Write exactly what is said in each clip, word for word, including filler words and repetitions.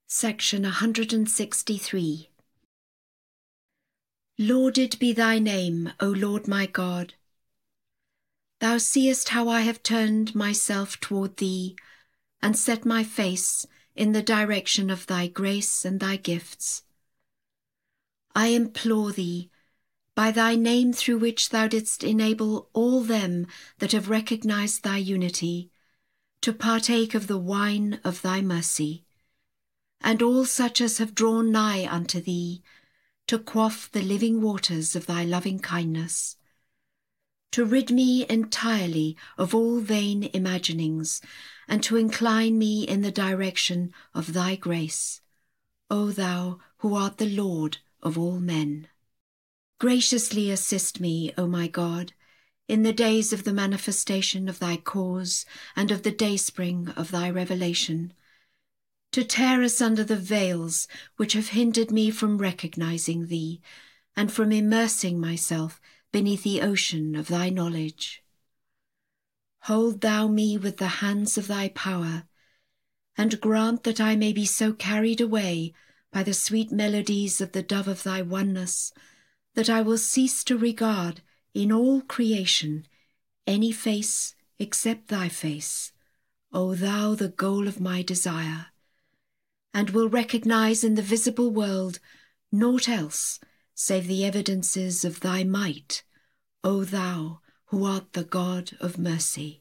Section one hundred sixty-three. Lauded be thy name, O Lord my God. Thou seest how I have turned myself toward thee, and set my face in the direction of thy grace and thy gifts. I implore thee, by thy name through which thou didst enable all them that have recognized thy unity, to partake of the wine of thy mercy, and all such as have drawn nigh unto thee, to quaff the living waters of thy loving kindness, to rid me entirely of all vain imaginings, and to incline me in the direction of thy grace, O thou who art the Lord of all men. Graciously assist me, O my God, in the days of the manifestation of thy cause and of the dayspring of thy revelation, to tear asunder the veils which have hindered me from recognizing thee, and from immersing myself beneath the ocean of thy knowledge. Hold thou me with the hands of thy power, and grant that I may be so carried away by the sweet melodies of the dove of thy oneness, that I will cease to regard in all creation any face except thy face, O thou the goal of my desire, and will recognize in the visible world naught else save the evidences of thy might, O thou who art the God of mercy.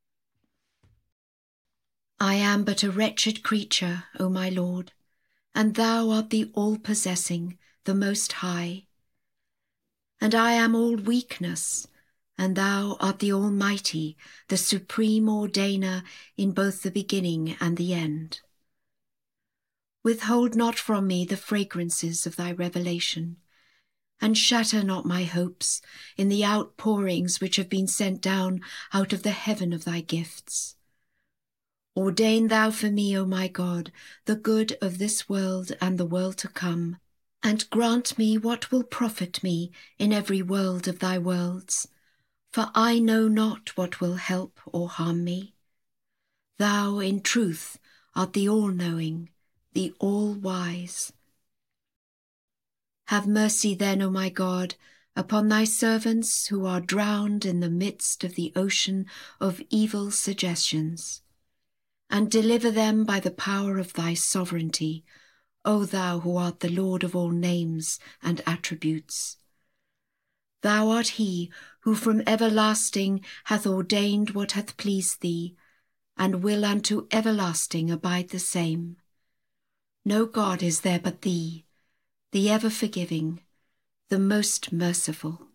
I am but a wretched creature, O my Lord, and thou art the all-possessing, the Most High. And I am all weakness, and thou art the Almighty, the supreme ordainer in both the beginning and the end. Withhold not from me the fragrances of thy revelation, and shatter not my hopes in the outpourings which have been sent down out of the heaven of thy gifts. Ordain thou for me, O my God, the good of this world and the world to come, and grant me what will profit me in every world of thy worlds, for I know not what will help or harm me. Thou, in truth, art the all-knowing, the all-wise. Have mercy then, O my God, upon thy servants who are drowned in the midst of the ocean of evil suggestions, and deliver them by the power of thy sovereignty, O thou who art the Lord of all names and attributes. Thou art he who from everlasting hath ordained what hath pleased thee, and will unto everlasting abide the same. No God is there but thee, the ever-forgiving, the most merciful.